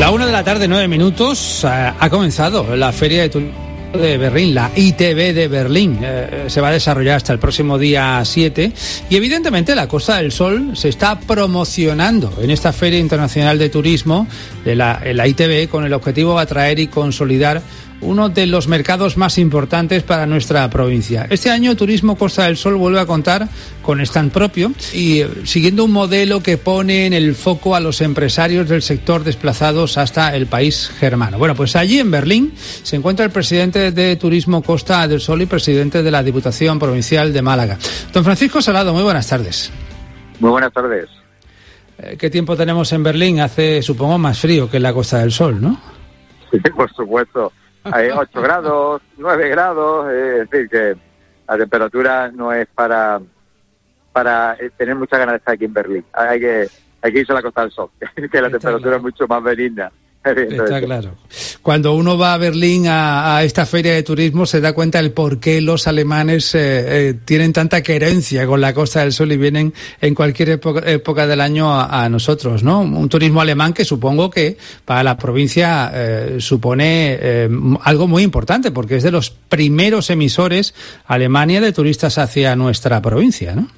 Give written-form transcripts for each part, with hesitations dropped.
La 1:09 p.m. Ha comenzado la Feria de Turismo de Berlín, la ITB de Berlín. Se va a desarrollar hasta el próximo día 7 y evidentemente la Costa del Sol se está promocionando en esta Feria Internacional de Turismo de la ITB con el objetivo de atraer y consolidar uno de los mercados más importantes para nuestra provincia. Este año Turismo Costa del Sol vuelve a contar con stand propio y siguiendo un modelo que pone en el foco a los empresarios del sector desplazados hasta el país germano. Bueno, pues allí en Berlín se encuentra el presidente de Turismo Costa del Sol y presidente de la Diputación Provincial de Málaga. Don Francisco Salado, muy buenas tardes. Muy buenas tardes. ¿Qué tiempo tenemos en Berlín? Hace, supongo, más frío que en la Costa del Sol, ¿no? Sí, por supuesto. Hay 8 grados, 9 grados, es decir, que la temperatura no es para tener muchas ganas de estar aquí en Berlín. Hay que irse a la Costa del Sol, que la temperatura es mucho más benigna. Está claro. Cuando uno va a Berlín a esta feria de turismo se da cuenta del por qué los alemanes tienen tanta querencia con la Costa del Sol y vienen en cualquier época del año a nosotros, ¿no? Un turismo alemán que supongo que para la provincia supone algo muy importante porque es de los primeros emisores Alemania de turistas hacia nuestra provincia, ¿no?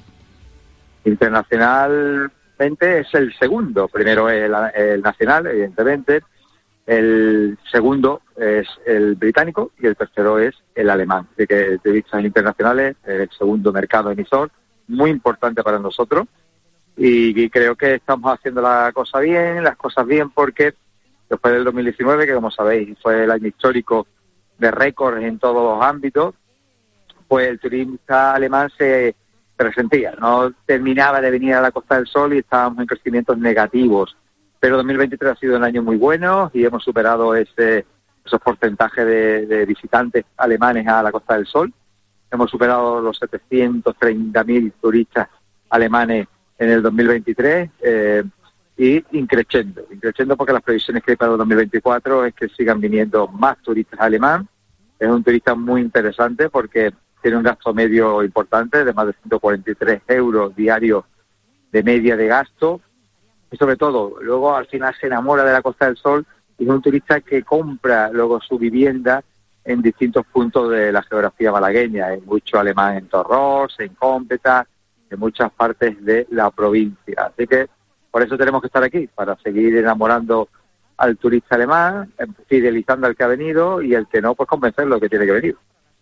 Internacionalmente es el segundo. Primero es el nacional, evidentemente. El segundo es el británico y el tercero es el alemán. Así que de vistas internacionales, el segundo mercado emisor, muy importante para nosotros. Y creo que estamos haciendo las cosas bien porque después del 2019, que como sabéis fue el año histórico de récords en todos los ámbitos, pues el turista alemán se resentía, no terminaba de venir a la Costa del Sol y estábamos en crecimientos negativos. Pero 2023 ha sido un año muy bueno y hemos superado esos porcentajes de visitantes alemanes a la Costa del Sol. Hemos superado los 730.000 turistas alemanes en el 2023 y increciendo porque las previsiones que hay para el 2024 es que sigan viniendo más turistas alemanes. Es un turista muy interesante porque tiene un gasto medio importante de más de 143 euros diarios de media de gasto. Y sobre todo, luego al final se enamora de la Costa del Sol y es un turista que compra luego su vivienda en distintos puntos de la geografía malagueña. Hay mucho alemán en Torros, en Cómpeta, en muchas partes de la provincia. Así que por eso tenemos que estar aquí, para seguir enamorando al turista alemán, fidelizando al que ha venido y el que no, pues convencerlo que tiene que venir.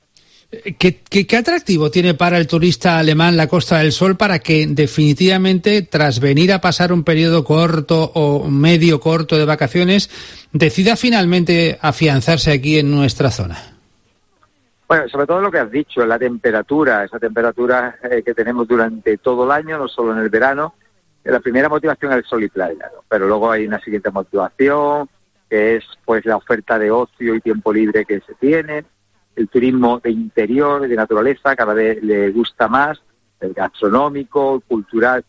¿Qué atractivo tiene para el turista alemán la Costa del Sol para que definitivamente, tras venir a pasar un periodo corto o medio corto de vacaciones, decida finalmente afianzarse aquí en nuestra zona? Bueno, sobre todo lo que has dicho, la temperatura, esa temperatura que tenemos durante todo el año, no solo en el verano. La primera motivación es el sol y playa, ¿no? Pero luego hay una siguiente motivación, que es pues la oferta de ocio y tiempo libre que se tiene. El turismo de interior, de naturaleza, cada vez le gusta más, el gastronómico, cultural,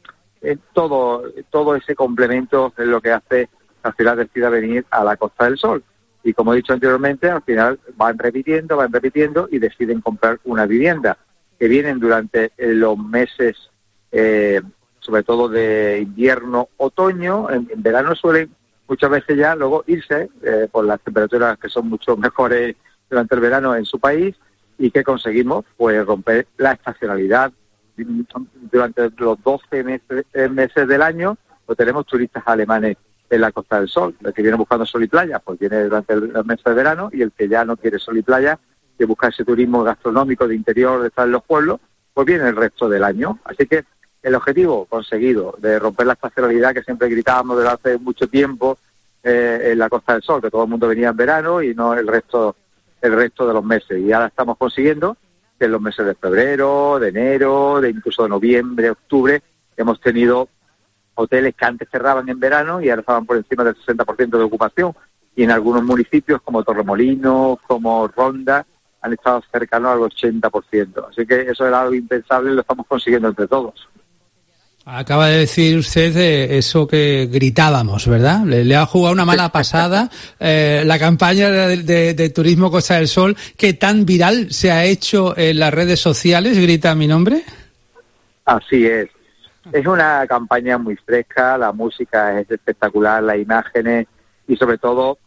todo ese complemento es lo que hace que la ciudad decida venir a la Costa del Sol. Y como he dicho anteriormente, al final van repitiendo y deciden comprar una vivienda, que vienen durante los meses, sobre todo de invierno, otoño. En verano suelen muchas veces ya luego irse por las temperaturas que son mucho mejores durante el verano en su país. ¿Y qué conseguimos? Pues romper la estacionalidad. Durante los 12 meses del año, pues tenemos turistas alemanes en la Costa del Sol. El que viene buscando sol y playa, pues viene durante los meses de verano, y el que ya no quiere sol y playa, que busca ese turismo gastronómico de interior, de estar en los pueblos, pues viene el resto del año. Así que el objetivo conseguido de romper la estacionalidad que siempre gritábamos desde hace mucho tiempo en la Costa del Sol, que todo el mundo venía en verano y no el resto de los meses. Y ahora estamos consiguiendo que en los meses de febrero, de enero, de incluso de noviembre, octubre, hemos tenido hoteles que antes cerraban en verano y ahora estaban por encima del 60% de ocupación. Y en algunos municipios como Torremolinos, como Ronda, han estado cercanos al 80%. Así que eso era algo impensable y lo estamos consiguiendo entre todos. Acaba de decir usted eso que gritábamos, ¿verdad? Le ha jugado una mala pasada la campaña de Turismo Costa del Sol, que tan viral se ha hecho en las redes sociales. ¿Grita mi nombre? Así es. Es una campaña muy fresca, la música es espectacular, las imágenes y sobre todo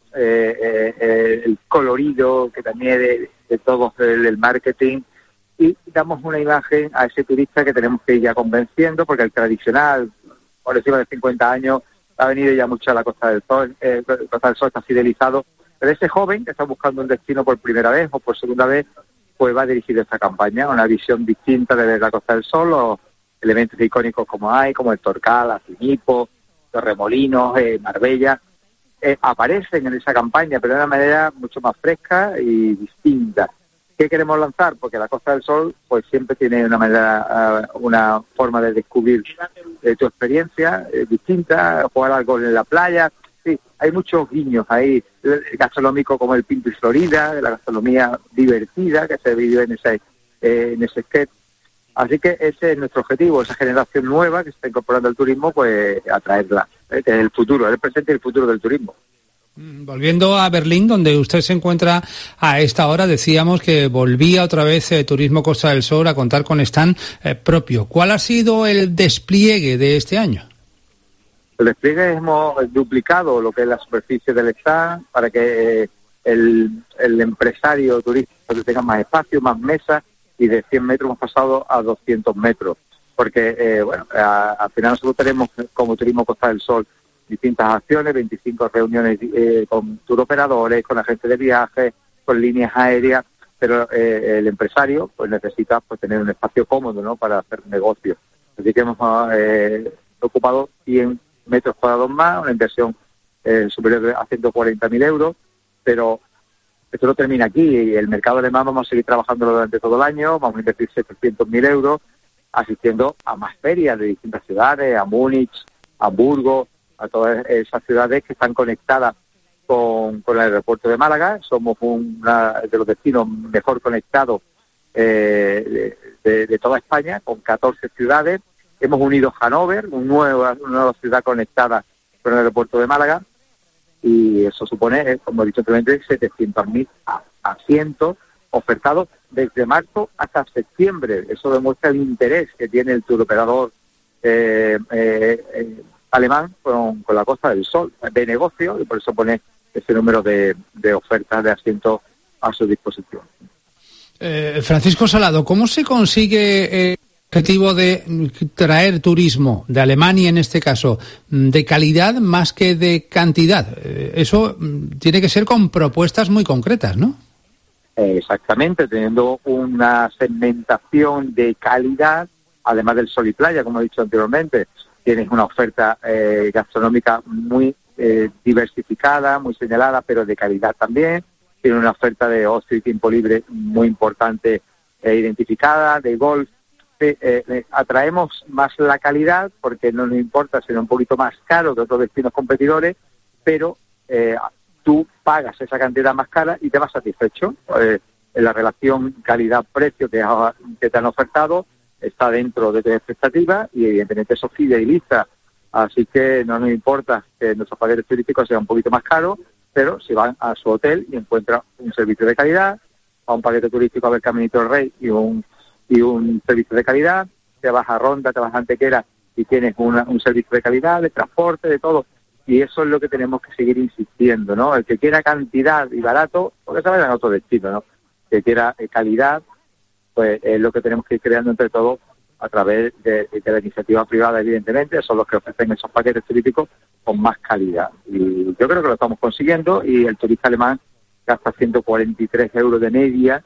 el colorido que también de todo el marketing, y damos una imagen a ese turista que tenemos que ir ya convenciendo, porque el tradicional, por encima de 50 años, ha venido ya mucho a la Costa del Sol, Costa del Sol está fidelizado, pero ese joven que está buscando un destino por primera vez o por segunda vez, pues va dirigido a esta campaña, una visión distinta de ver la Costa del Sol, los elementos icónicos como el Torcal, Acinipo, Torremolinos, Marbella, aparecen en esa campaña, pero de una manera mucho más fresca y distinta. ¿Qué queremos lanzar? Porque la Costa del Sol pues siempre tiene una manera, una forma de descubrir tu experiencia distinta, jugar algo en la playa. Sí, hay muchos guiños ahí, gastronómico como el Pinto y Florida, la gastronomía divertida que se vive en ese sketch. Así que ese es nuestro objetivo, esa generación nueva que se está incorporando al turismo, pues atraerla, que es el futuro, el presente y el futuro del turismo. Volviendo a Berlín, donde usted se encuentra a esta hora, decíamos que volvía otra vez Turismo Costa del Sol a contar con stand propio. ¿Cuál ha sido el despliegue de este año? El despliegue hemos duplicado lo que es la superficie del stand para que el empresario turístico tenga más espacio, más mesas, y de 100 metros hemos pasado a 200 metros. Porque, al final nosotros tenemos como Turismo Costa del Sol distintas acciones, 25 reuniones con turoperadores, con agentes de viajes, con líneas aéreas, pero el empresario pues necesita pues tener un espacio cómodo, ¿no?, para hacer negocios. Así que hemos ocupado 100 metros cuadrados más, una inversión superior a 140.000 euros, pero esto no termina aquí, y el mercado alemán vamos a seguir trabajándolo durante todo el año, vamos a invertir 700.000 euros, asistiendo a más ferias de distintas ciudades, a Múnich, a Hamburgo, a todas esas ciudades que están conectadas con el aeropuerto de Málaga. Somos uno de los destinos mejor conectados de toda España, con 14 ciudades. Hemos unido Hannover, una nueva ciudad conectada con el aeropuerto de Málaga, y eso supone, como he dicho anteriormente, 700.000 asientos ofertados desde marzo hasta septiembre. Eso demuestra el interés que tiene el turoperador alemán con la Costa del Sol de negocio, y por eso pone ese número de ofertas de asientos a su disposición. Francisco Salado, ¿cómo se consigue el objetivo de traer turismo de Alemania, en este caso, de calidad más que de cantidad? Eso tiene que ser con propuestas muy concretas, ¿no? Exactamente, teniendo una segmentación de calidad, además del sol y playa, como he dicho anteriormente. Tienes una oferta gastronómica muy diversificada, muy señalada, pero de calidad también. Tiene una oferta de ocio y tiempo libre muy importante identificada, de golf. Atraemos más la calidad porque no nos importa ser un poquito más caro que otros destinos competidores, pero tú pagas esa cantidad más cara y te vas satisfecho. En la relación calidad-precio que te han ofertado está dentro de tus expectativas, y evidentemente eso fideliza. Así que no nos importa que nuestros paquetes turísticos sean un poquito más caros, pero si van a su hotel y encuentran un servicio de calidad, a un paquete turístico a ver Caminito del Rey y un servicio de calidad, te vas a Ronda, te vas a Antequera y tienes un servicio de calidad, de transporte, de todo. Y eso es lo que tenemos que seguir insistiendo, ¿no? El que quiera cantidad y barato, porque se vaya en otro destino, ¿no? El que quiera calidad, pues es lo que tenemos que ir creando entre todos a través de la iniciativa privada, evidentemente. Son los que ofrecen esos paquetes turísticos con más calidad. Y yo creo que lo estamos consiguiendo, y el turista alemán gasta 143 euros de media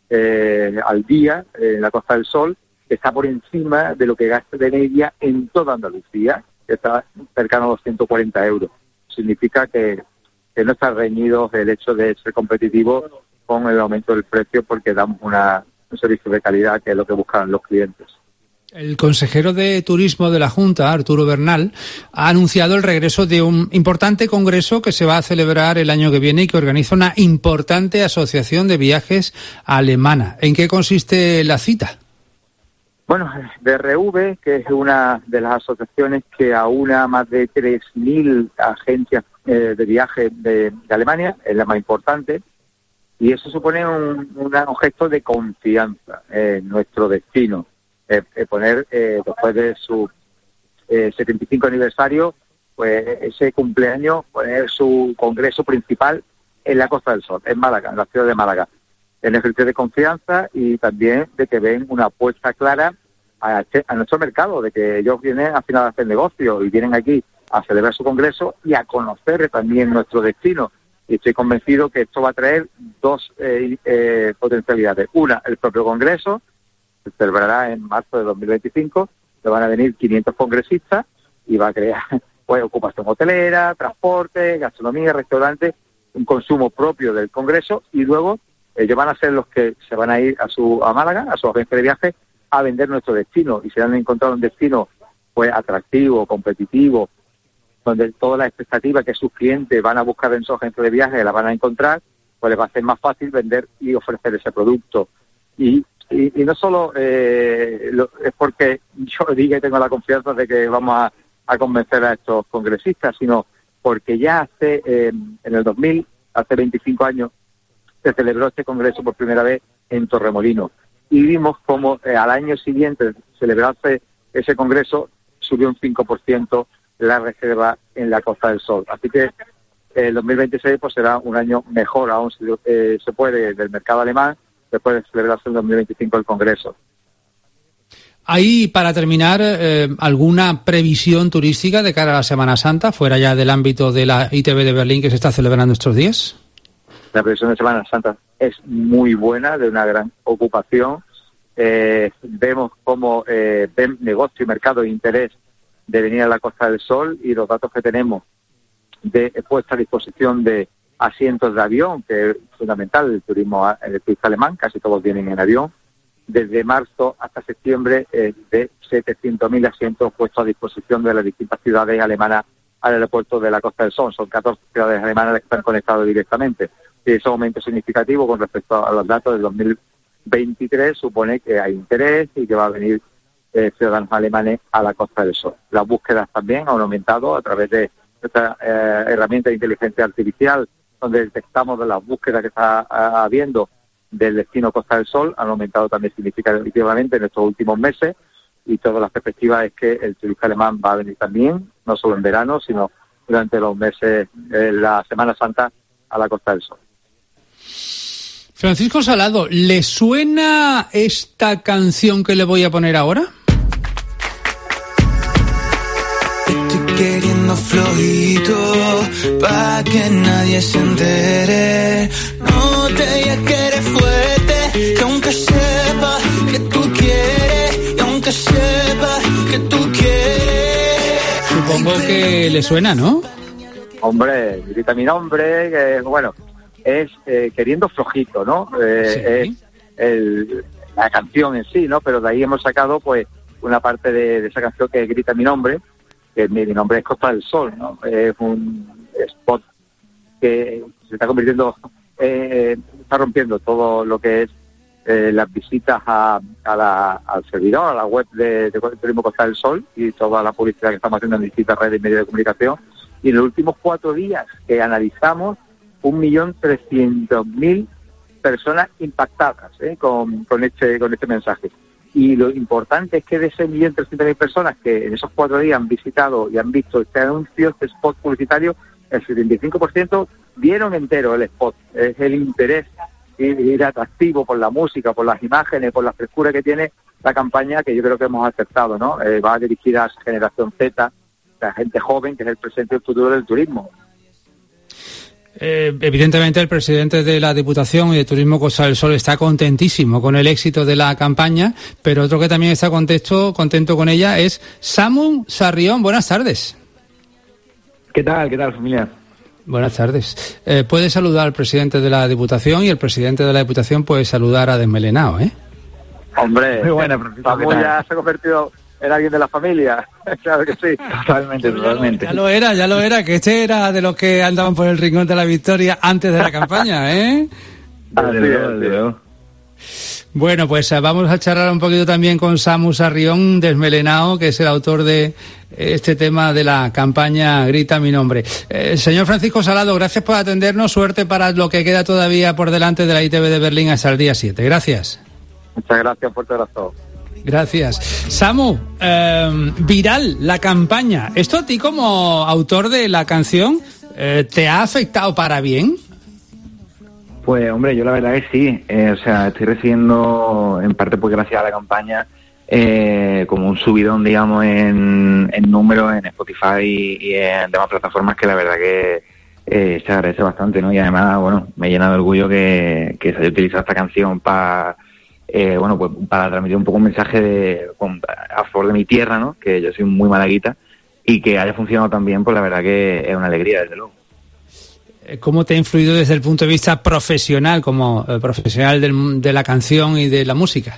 al día en la Costa del Sol, que está por encima de lo que gasta de media en toda Andalucía, que está cercano a los 140 euros. Significa que no está reñido el hecho de ser competitivo con el aumento del precio, porque damos un servicio de calidad, que es lo que buscan los clientes. El consejero de Turismo de la Junta, Arturo Bernal, ha anunciado el regreso de un importante congreso que se va a celebrar el año que viene y que organiza una importante asociación de viajes alemana. ¿En qué consiste la cita? Bueno, DRV, que es una de las asociaciones que aúna más de 3.000 agencias de viaje de Alemania, es la más importante, y eso supone un gesto de confianza en nuestro destino. Poner, después de su 75 aniversario, pues ese cumpleaños, pues su congreso principal en la Costa del Sol, en Málaga, en la ciudad de Málaga. En ejercicio de confianza y también de que ven una apuesta clara a nuestro mercado, de que ellos vienen al final a hacer negocio y vienen aquí a celebrar su congreso y a conocer también nuestro destino. Y estoy convencido que esto va a traer dos potencialidades. Una, el propio congreso, se celebrará en marzo de 2025, que van a venir 500 congresistas y va a crear pues ocupación hotelera, transporte, gastronomía, restaurantes, un consumo propio del congreso, y luego ellos van a ser los que se van a ir a Málaga, a su agencia de viajes, a vender nuestro destino, y se han encontrado un destino pues atractivo, competitivo, donde todas las expectativas que sus clientes van a buscar en su agencia de viajes la van a encontrar, pues les va a ser más fácil vender y ofrecer ese producto. Y no solo es porque yo diga y tengo la confianza de que vamos a convencer a estos congresistas, sino porque ya en el 2000, hace 25 años, se celebró este congreso por primera vez en Torremolinos. Y vimos cómo al año siguiente de celebrarse ese congreso subió un 5% la reserva en la Costa del Sol. Así que el 2026 pues será un año mejor aún, si se puede, del mercado alemán, después de celebrarse en 2025 el congreso. ¿Hay, para terminar, alguna previsión turística de cara a la Semana Santa, fuera ya del ámbito de la ITB de Berlín que se está celebrando estos días? La previsión de Semana Santa es muy buena, de una gran ocupación. Vemos cómo ven negocio y mercado e interés de venir a la Costa del Sol, y los datos que tenemos de puesta a disposición de asientos de avión, que es fundamental el turista alemán, casi todos vienen en avión. Desde marzo hasta septiembre, de 700.000 asientos puestos a disposición de las distintas ciudades alemanas al aeropuerto de la Costa del Sol. Son 14 ciudades alemanas las que están conectadas directamente. Y ese aumento significativo con respecto a los datos del 2023 supone que hay interés y que va a venir ciudadanos alemanes a la Costa del Sol. Las búsquedas también han aumentado a través de esta herramienta de inteligencia artificial, donde detectamos de las búsquedas que está habiendo del destino Costa del Sol, han aumentado también significativamente en estos últimos meses, y todas las perspectivas es que el turista alemán va a venir también, no solo en verano, sino durante los meses, la Semana Santa, a la Costa del Sol. Francisco Salado, ¿le suena esta canción que le voy a poner ahora? Estoy queriendo flojito pa' que nadie se entere. No te digas que eres fuerte, que aunque sepa que tú quieres, y aunque sepa que tú quieres. Supongo que le suena, ¿no? Hombre, grita mi nombre, que bueno, es queriendo flojito, ¿no? Sí. Es la canción en sí, ¿no? Pero de ahí hemos sacado pues una parte de esa canción que grita mi nombre, que mi nombre es Costa del Sol, ¿no? Es un spot que se está convirtiendo, está rompiendo todo lo que es las visitas al servidor, a la web de Turismo Costa del Sol, y toda la publicidad que estamos haciendo en distintas redes y medios de comunicación. Y en los últimos 4 días que analizamos, 1.300.000 personas impactadas con este mensaje. Y lo importante es que de ese 1.300.000 personas que en esos 4 días han visitado y han visto este anuncio, este spot publicitario, el 75% vieron entero el spot. Es el interés y el atractivo por la música, por las imágenes, por la frescura que tiene la campaña, que yo creo que hemos acertado, ¿no? Va dirigida a esa generación Z, la gente joven, que es el presente y el futuro del turismo. Evidentemente el presidente de la Diputación y de Turismo Costa del Sol está contentísimo con el éxito de la campaña, pero otro que también está contento con ella es Samu Sarrión. Buenas tardes. ¿Qué tal, familia? Buenas tardes. Puede saludar al presidente de la Diputación, y el presidente de la Diputación puede saludar a Desmelenao, ¿eh? Hombre, muy buena, Francisco. Samu ya se ha convertido en alguien de la familia. Claro que sí. Totalmente. Ya lo era, que este era de los que andaban por el rincón de la victoria antes de la campaña, ¿eh? Desde luego. Bueno, pues vamos a charlar un poquito también con Samu Sarrión, Desmelenao, que es el autor de este tema de la campaña Grita mi nombre. Señor Francisco Salado, gracias por atendernos. Suerte para lo que queda todavía por delante de la ITB de Berlín hasta el día 7. Gracias. Muchas gracias, fuerte abrazo. Gracias. Samu, viral la campaña. ¿Esto a ti como autor de la canción te ha afectado para bien? Pues hombre, yo la verdad que sí. O sea, estoy recibiendo, en parte pues gracias a la campaña, como un subidón, digamos, en números en Spotify y en demás plataformas que la verdad que se agradece bastante, ¿no? Y además, bueno, me llena de orgullo que se haya utilizado esta canción para pues para transmitir un poco un mensaje a favor de mi tierra, ¿no? Que yo soy muy malaguita y que haya funcionado tan bien, pues la verdad que es una alegría, desde luego. ¿Cómo te ha influido desde el punto de vista profesional, como profesional de la canción y de la música?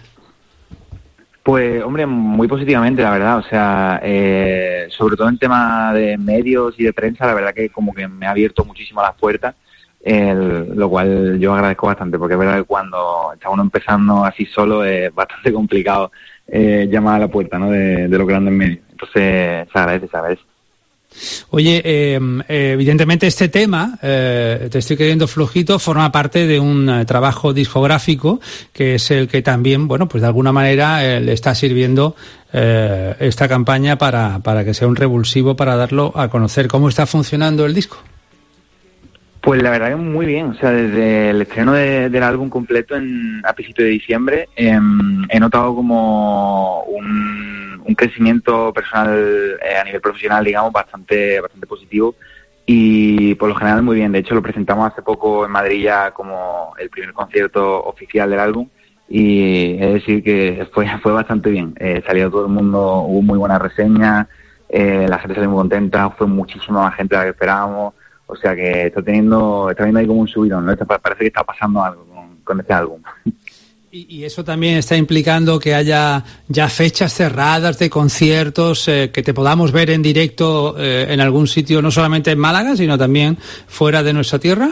Pues, hombre, muy positivamente, la verdad. O sea, sobre todo en tema de medios y de prensa, la verdad que como que me ha abierto muchísimo las puertas, lo cual yo agradezco bastante, porque es verdad que cuando está uno empezando así solo es bastante complicado llamar a la puerta, ¿no? De los grandes medios. Entonces, se agradece. Oye, evidentemente este tema, Te estoy queriendo flojito, forma parte de un trabajo discográfico que es el que también, bueno, pues de alguna manera le está sirviendo esta campaña para que sea un revulsivo para darlo a conocer. ¿Cómo está funcionando el disco? Pues la verdad que muy bien. O sea, desde el estreno del álbum completo a principios de diciembre he notado como un crecimiento personal a nivel profesional, digamos, bastante positivo, y por lo general muy bien. De hecho, lo presentamos hace poco en Madrid ya como el primer concierto oficial del álbum, y es decir que fue bastante bien. Salió todo el mundo, hubo muy buenas reseñas, la gente salió muy contenta, fue muchísima más gente de la que esperábamos. O sea que está viendo ahí como un subidón, ¿no? Parece que está pasando algo con este álbum. Y eso también está implicando que haya ya fechas cerradas de conciertos, que te podamos ver en directo en algún sitio, no solamente en Málaga, sino también fuera de nuestra tierra.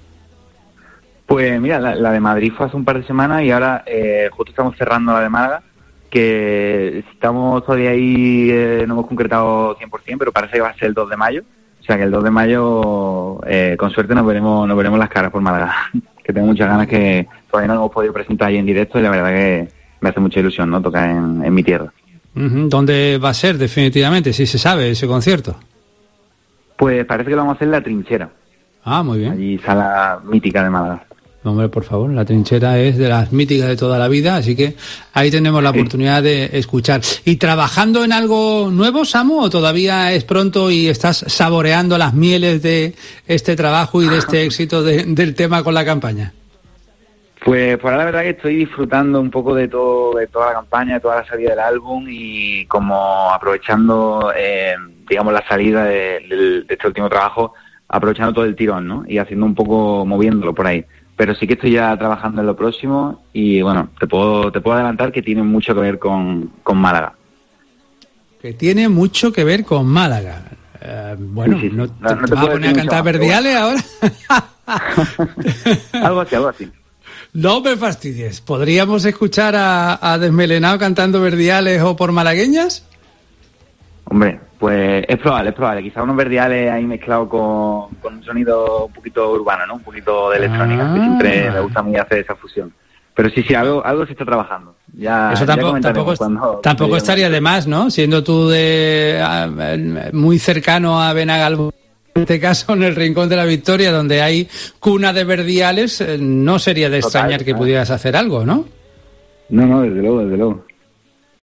Pues mira, la de Madrid fue hace un par de semanas y ahora justo estamos cerrando la de Málaga, que estamos todavía ahí, no hemos concretado 100%, pero parece que va a ser el 2 de mayo. O sea que el 2 de mayo, con suerte, nos veremos las caras por Málaga. Que tengo muchas ganas, que todavía no hemos podido presentar ahí en directo, y la verdad que me hace mucha ilusión, ¿no? Tocar en mi tierra. ¿Dónde va a ser definitivamente, si se sabe, ese concierto? Pues parece que lo vamos a hacer en La Trinchera. Ah, muy bien. Allí, sala mítica de Málaga. Hombre, por favor, La Trinchera es de las míticas de toda la vida, así que ahí tenemos la oportunidad de escuchar. ¿Y trabajando en algo nuevo, Samu, o todavía es pronto y estás saboreando las mieles de este trabajo y de este éxito del tema con la campaña? Pues ahora la verdad que estoy disfrutando un poco de toda la campaña, de toda la salida del álbum, y como aprovechando, digamos, la salida de este último trabajo, aprovechando todo el tirón, ¿no? Y haciendo un poco, moviéndolo por ahí. Pero sí que estoy ya trabajando en lo próximo y, bueno, te puedo adelantar que tiene mucho que ver con Málaga. Que tiene mucho que ver con Málaga. Bueno, sí. ¿No te vas a poner a cantar Verdiales ahora? Algo así. No me fastidies. ¿Podríamos escuchar a Desmelenado cantando Verdiales o por malagueñas? Hombre, pues es probable. Quizá unos Verdiales ahí mezclados con un sonido un poquito urbano, ¿no? Un poquito de electrónica, que siempre me gusta a mí hacer esa fusión. Pero sí, algo se está trabajando. Eso tampoco estaría de más, ¿no? Siendo tú muy cercano a Benagalbón, en este caso en el Rincón de la Victoria, donde hay cuna de Verdiales, no sería de extrañar que pudieras hacer algo, ¿no? No, desde luego.